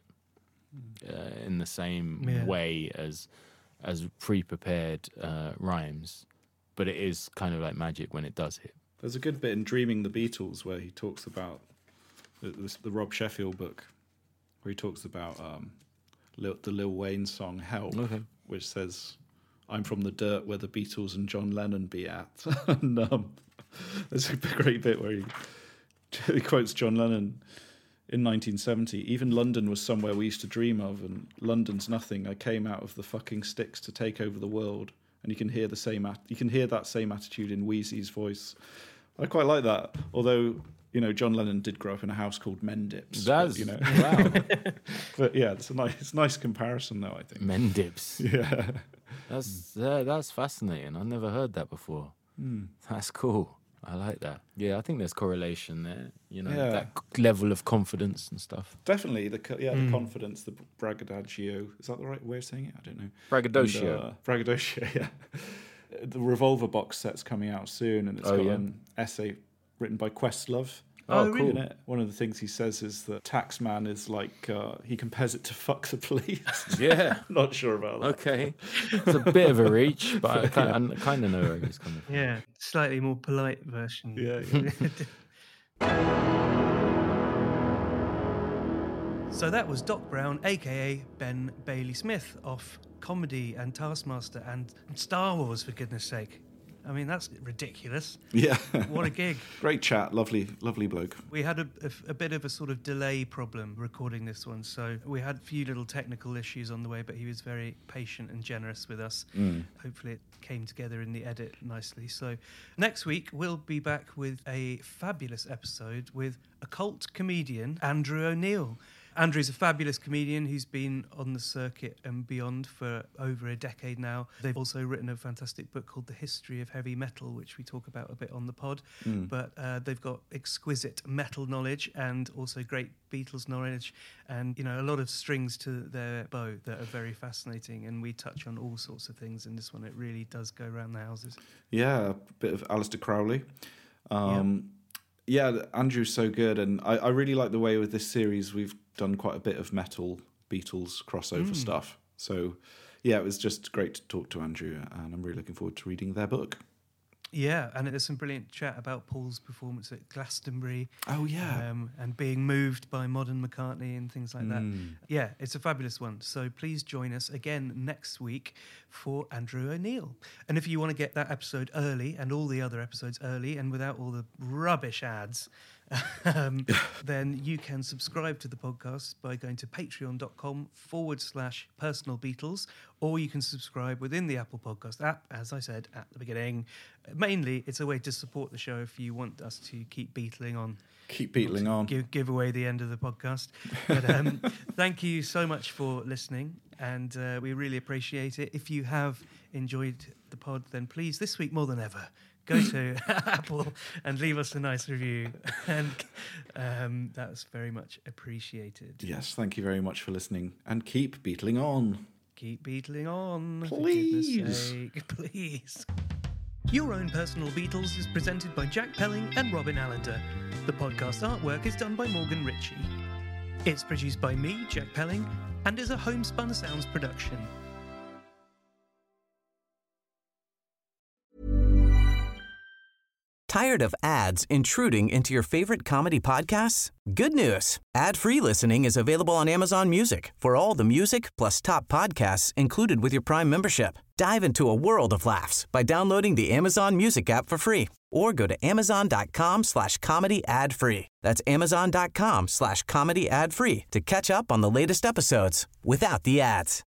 F: in the same way as pre-prepared rhymes. But it is kind of like magic when it does hit.
E: There's a good bit in Dreaming the Beatles where he talks about the Rob Sheffield book, where he talks about the Lil Wayne song Help, which says, I'm from the dirt where the Beatles and John Lennon be at. And there's a great bit where he quotes John Lennon in 1970. Even London was somewhere we used to dream of, and London's nothing. I came out of the fucking sticks to take over the world. And you can hear that same attitude in Wheezy's voice. I quite like that, although, you know, John Lennon did grow up in a house called Mendips.
F: That's,
E: you know.
F: wow.
E: But yeah, it's a nice comparison, though, I think.
F: Mendips.
E: Yeah.
F: That's fascinating. I've never heard that before. That's cool. I like that. Yeah, I think there's correlation there. You know, that level of confidence and stuff.
E: Definitely, the confidence, the braggadocio. Is that the right way of saying it? I don't know.
F: Braggadocio.
E: Braggadocio, yeah. The Revolver box set's coming out soon, and it's got an essay written by Questlove.
F: Oh, cool.
E: In it. One of the things he says is that Taxman is like, he compares it to Fuck the Police.
F: Yeah.
E: Not sure about that.
F: Okay. It's a bit of a reach, but I kind of know where he's coming from.
D: Yeah, slightly more polite version.
E: Yeah.
D: So that was Doc Brown, a.k.a. Ben Bailey Smith, off Comedy and Taskmaster and Star Wars, for goodness sake. I mean, that's ridiculous.
E: Yeah.
D: What a gig.
E: Great chat. Lovely bloke.
D: We had a bit of a sort of delay problem recording this one, so we had a few little technical issues on the way, but he was very patient and generous with us. Hopefully it came together in the edit nicely. So next week, we'll be back with a fabulous episode with occult comedian Andrew O'Neill. Andrew's a fabulous comedian who's been on the circuit and beyond for over a decade now. They've also written a fantastic book called The History of Heavy Metal, which we talk about a bit on the pod. But they've got exquisite metal knowledge and also great Beatles knowledge, and a lot of strings to their bow that are very fascinating. And we touch on all sorts of things in this one. It really does go around the houses.
E: Yeah, a bit of Alistair Crowley. Yeah, Andrew's so good, and I really like the way with this series we've done quite a bit of metal Beatles crossover stuff. So, yeah, it was just great to talk to Andrew, and I'm really looking forward to reading their book.
D: Yeah, and there's some brilliant chat about Paul's performance at Glastonbury.
E: Oh, yeah.
D: And being moved by modern McCartney and things like that. Yeah, it's a fabulous one. So please join us again next week for Andrew O'Neill. And if you want to get that episode early and all the other episodes early and without all the rubbish ads, then you can subscribe to the podcast by going to patreon.com/Personal Beatles, or you can subscribe within the Apple Podcast app, as I said at the beginning. Mainly, it's a way to support the show if you want us to keep beatling on.
E: Keep beatling on.
D: Give away the end of the podcast. But thank you so much for listening, and we really appreciate it. If you have enjoyed the pod, then please, this week more than ever, go to Apple and leave us a nice review, and that's very much appreciated.
E: Yes, thank you very much for listening, and keep beatling on.
D: Keep beatling on,
E: please.
D: For goodness sake, please. Your Own Personal Beatles is presented by Jack Pelling and Robin Allender. The podcast artwork is done by Morgan Ritchie. It's produced by me, Jack Pelling, and is a Homespun Sounds production.
I: Tired of ads intruding into your favorite comedy podcasts? Good news. Ad-free listening is available on Amazon Music for all the music plus top podcasts included with your Prime membership. Dive into a world of laughs by downloading the Amazon Music app for free or go to amazon.com/comedy ad-free. That's amazon.com/comedy ad-free to catch up on the latest episodes without the ads.